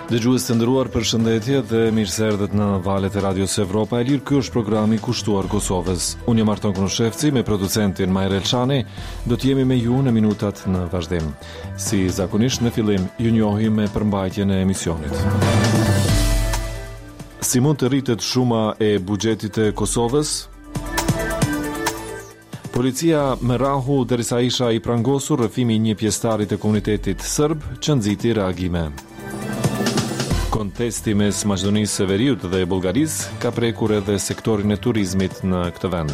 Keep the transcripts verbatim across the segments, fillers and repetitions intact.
Dëgjues të nderuar, përshëndetje dhe mirëseardhët në valët e Radios Evropa e Lirë. Ky është programi kushtuar Kosovës. Unë jam Arton Krushevci me producentin Majrel Elçani. Do të jemi me ju në minutat në vazhdim. Si zakonisht në fillim, ju njohim me përmbajtjen e emisionit. Si mund të rritet shuma e buxhetit të Kosovës? Policia me rahu derisa isha i prangosur rrëfimi një pjesëtarit të komunitetit serb që nxiti reagime. Kontesti mes Maqedonisë së Veriut dhe Bullgarisë ka prekur edhe sektorin e turizmit në këtë vend.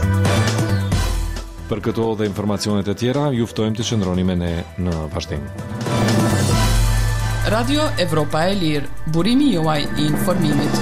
Për këto dhe informacionet e tjera, ju ftojmë të qëndroni me ne në vazhdim. Radio Evropa e Lirë, burimi juaj i informimit.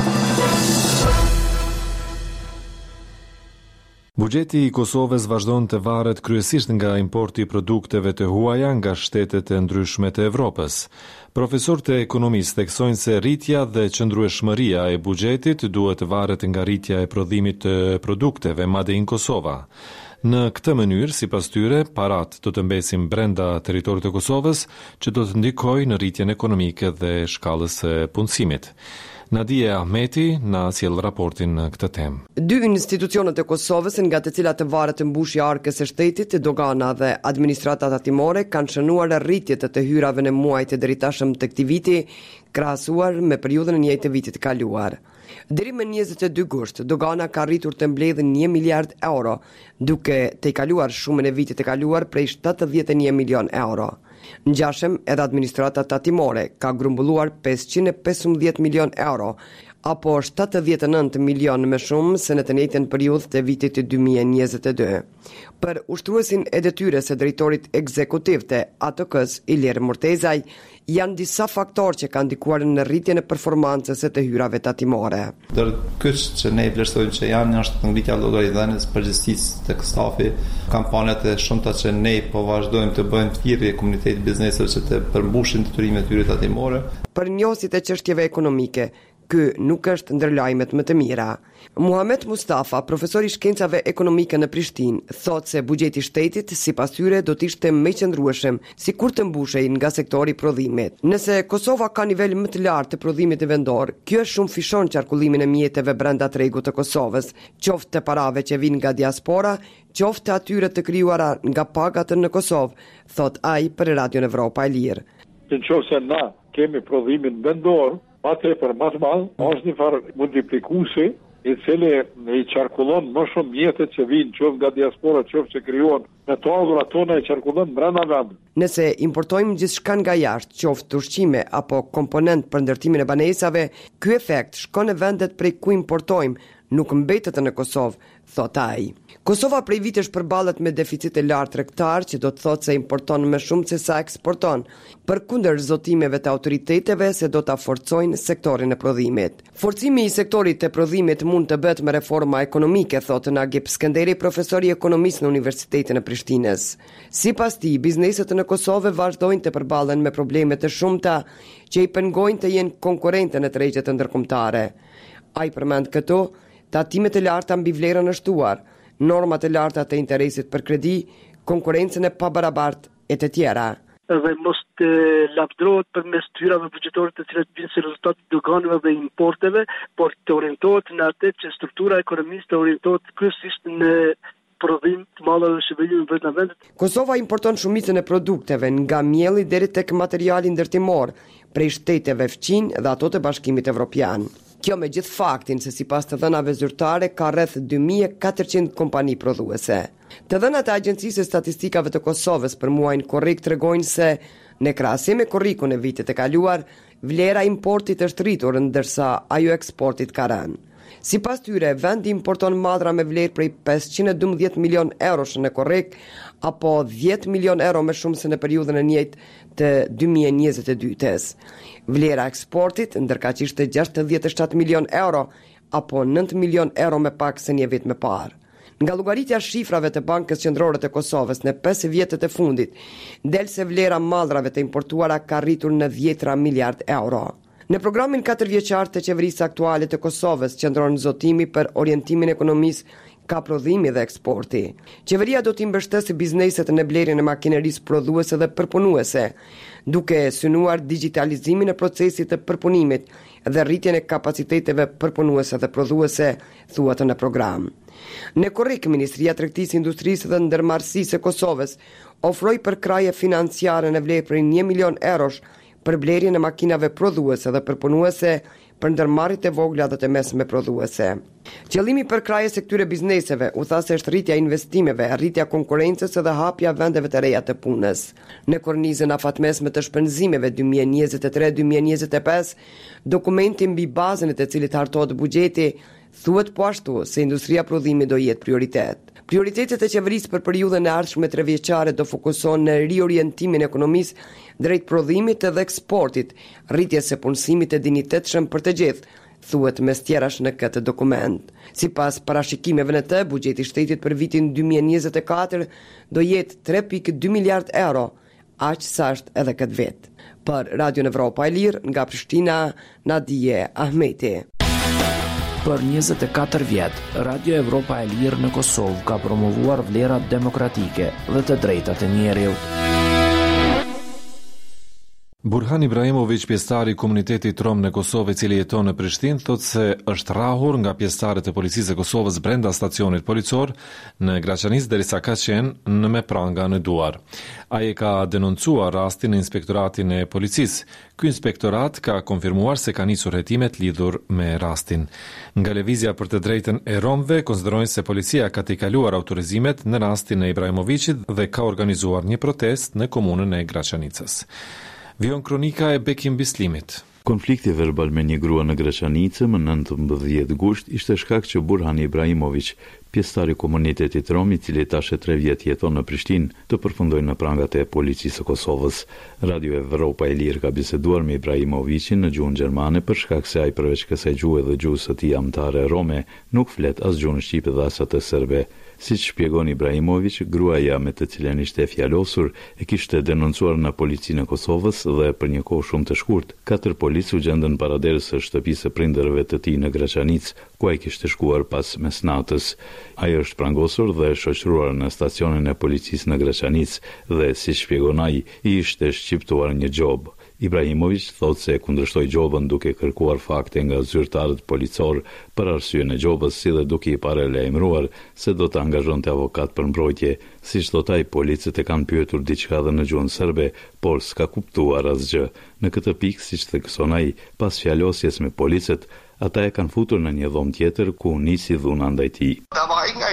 Buxheti i Kosovës vazhdon të varet kryesisht nga importi i produkteve të huaja nga shtetet e ndryshme të Evropës. Profesorët e ekonomisë theksojnë se rritja dhe qëndrueshmëria e buxhetit duhet të varet nga rritja e prodhimit të produkteve Made in Kosova. Në këtë mënyrë, sipas tyre, parat do të mbesin brenda territorit të Kosovës, që do të ndikojë në rritjen ekonomike dhe shkallës së punësimit. Nadia Ahmeti na sjell raportin në këtë temë. Dy institucionet e Kosovës, nga të cilat të varet mbushja arkës së shtetit, dogana dhe administrata tatimore, kanë shënuar rritjet të hyrave në muajt e dritashëm të këtij viti, krahasuar me periudhën e njëjtë të vitit të kaluar. Deri më njëzet e dy gusht, dogana ka rritur të mbledhë një miliard euro, duke të i kaluar shumën e vitit të kaluar prej shtatëdhjetë e një milion euro. Ngjashëm edhe administrata tatimore ka grumbulluar pesëqind e pesëmbëdhjetë milion euro, apo shtatëdhjetë e nëntë milion më shumë se në të njëjtën periudhë të vitit dy mijë e njëzet e dy. Për ushtruesin e detyres së drejtorit ekzekutiv të A T K-s, Ilir Murtezaj, janë disa faktorë që kanë ndikuar në rritjen e performancës së të hyrave tatimore. Dër kyç që ne vlerësojmë që janë është ngritja e llogaridhënies përgjegjësisë tek stafi, kampanjat e shumta që ne po vazhdojmë të bëjmë thirrje komunitetit bizneseve që të përmbushin detyrimet e tyre tatimore. Për njohësit e çështjeve ekonomike, ky nuk është ndër lajmet më të mira. Muhamet Mustafa, profesor i shkencave ekonomike në Prishtinë, thotë se buxheti i shtetit sipas tyre do të ishte më i qëndrueshëm sikur të mbushej nga sektori i prodhimit. Nëse Kosova ka nivel më të lartë të prodhimit vendor, kjo shumë fishon qarkullimin e mjeteve brenda tregut të Kosovës, qoftë të parave që vijnë nga diaspora, qoftë të atyre të krijuara nga pagat në Kosovë, thot ai për Radion Evropa e Lirë. Nëse na kemi prodhimin vendor, atë për më të madh, është një farë multiplikuesi i cili i qarkullon më shumë mjetet që vinë qoftë nga diaspora, qoftë që krijohen me to adhurat tona e qarkullon brenda vendit. Nëse importojmë gjithçka nga jashtë, qoftë ushqime apo komponent për ndërtimin e banesave, ky efekt shkon në vendet prej ku importojmë, nuk mbetet në Kosovë, thot ai. Kosova prej vitesh përballet me deficit e lartë tregtar, që do të thotë se importon më shumë se sa eksporton, përkundër zotimeve të autoriteteve se do ta forcojnë sektorin e prodhimit. Forcimi i sektorit të prodhimit mund të bëhet me reforma ekonomike, thotë Nagip Skënderi, profesor i ekonomisë në Universitetin e Prishtinës. Sipas tij, bizneset në Kosovë vazhdojnë të përballen me probleme të shumta që i pengojnë të jenë konkurrente në tregjet ndërkombëtare. Ai përmend këto tatimet e larta mbi vlerën e shtuar, normat e larta të interesit për kredi, konkurrencën e pabarabartë e të tjera. Dhe mos të lavdrohet përmes hyrave buxhetore të cilat vijnë si rezultat të doganave dhe importeve, por të orientohet në atë që struktura e ekonomisë të orientohet kryesisht në prodhim të madh dhe shërbim vetë në vendet. Kosova importon shumicën e produkteve nga mielli deri tek materiali ndërtimor prej shteteve fqin dhe ato të Bashkimit Evropian. Kjo me gjithë faktin se sipas të dhënave zyrtare ka rreth dy mijë e katërqind kompani prodhuese. Të dhënat e Agjencisë së Statistikave të Kosovës për muajin korrik tregojnë se në krahasim me korrikun e vitit të kaluar, vlera e importit është rritur ndërsa ajo eksportit ka rënë. Sipas tyre, vendi importon madhra me vlerë prej pesëqind e dymbëdhjetë milion eurosh në korrik, apo dhjetë milion euro më shumë se në periudhën e njëjtë të dy mijë e njëzet e dytës. Vlera eksportit ndërkaq ishte gjashtëdhjetë e shtatë milion euro, apo nëntë milion euro më pak se një vit më parë. Nga llogaritja shifrave të Bankës Qendrore të Kosovës në pesë vjetët e fundit, del se vlera madhrave të importuara ka rritur në dhjetra miliard euro. Në programin katër vjeçar të qeverisë aktuale të Kosovës qëndron zotimi për orientimin e ekonomisë ka prodhimi dhe eksporti. Qeveria do t'i mbështesë bizneset në blerjen e makinerisë prodhuese dhe përpunuese, duke synuar digitalizimin e procesit të përpunimit dhe rritjen e kapaciteteve përpunuese dhe prodhuese, thuhet në program. Në korrik, Ministria e Tregtisë, Industrisë dhe Ndërmarrësisë e Kosovës ofroi përkraje financiare në vlerë prej një milion eurosh për blerjen e makinave prodhuese dhe përpunuese për ndërmarrjet e vogla dhe të mesme prodhuese. Qëllimi i përkrajës së këtyre bizneseve u tha se është rritja e investimeve, rritja e konkurrencës dhe hapja e vendeve të reja të punës. Në kornizën afatmesme të shpenzimeve dy mijë e njëzet e tre dy mijë e njëzet e pesë, dokumenti mbi bazën e të cilit hartohet buxheti, thuhet po ashtu se industria prodhimit do jetë prioritet. Prioritetet e qeverisë për periudhën e ardhshme trevjeçare do fokusohen në riorientimin e ekonomisë drejt prodhimit dhe eksportit, rritjes së punësimit të dinjitetshëm për të gjithë, thuhet mes tjerash në këtë dokument. Sipas parashikimeve në të, buxheti i shtetit për vitin dy mijë e njëzet e katër do jetë tre pikë dy miliard euro, aq sa është edhe këtë vit. Për Radio Evropa e Lirë, nga Prishtina, Nadije Ahmeti. Për njëzet e katër vjet, Radio Evropa e Lirë në Kosovë ka promovuar vlerat demokratike dhe të drejtat e njerëzit. Burhan Ibrahimović, pjesëtari i komunitetit rom në Kosovë i cili jeton në Prishtinë, thotë se është rrahur nga pjesëtarët e policisë së Kosovës brenda stacionit policor në Graçanicë derisa ka qenë në me pranga në duar. Ai ka denoncuar rastin në inspektoratin e policisë. Ky inspektorat ka konfirmuar se ka nisur hetimet lidhur me rastin. Nga lëvizja për të drejtën e romëve konsiderojnë se policia ka t'i kaluar autorizimet në rastin e Ibrahimovićit dhe ka organizuar një protest në komunën e Graçanicës. Vion kronika e Bekim Bislimit. Konflikti verbal me një grua në Graçanicë më nëntëmbëdhjetë gusht ishte shkak që Burhan Ibrahimović, pjesëtar i komunitetit rom i cili tash e tre vjet jeton në Prishtinë, të përfundoi në prangat e policisë së Kosovës. Radio Evropa e Lirë ka biseduar me Ibrahimovićin në gjuhën gjermane për shkak se ai përveç kësaj gjuhë dhe gjuhës së tij amtare rome, nuk flet as gjuhën shqipe dhe as atë serbe. Siç shpjegon Ibrahimović, gruaja me të cilën ishte fjalosur e kishte denoncuar në policinë e Kosovës dhe për një kohë shumë të shkurtë, katër policë u gjendën paraderës së shtëpisë së prindërve të tij në Graçanicë, ku ai kishte shkuar pas mesnatës. Ai është prangosur dhe shoqëruar në stacionin e policisë në Graçanicë dhe, si shpjegon ai, i ishte shqiptuar një gjobë. Ibrahimović thotë se kundërshtoi gjobën duke kërkuar fakte nga zyrtarët policor për arsyeën e gjobës, si dhe duke i paralajmëruar se do të angazhonte avokat për mbrojtje. Siç thotë ai, policët e kanë pyetur diçka dhe në gjuhën serbe, por s'ka kuptuar asgjë. Në këtë pikë, siç thekson ai, pas fjalosjes me policët, ata e kanë futur në një dhomë tjetër ku nisi dhuna ndaj tij.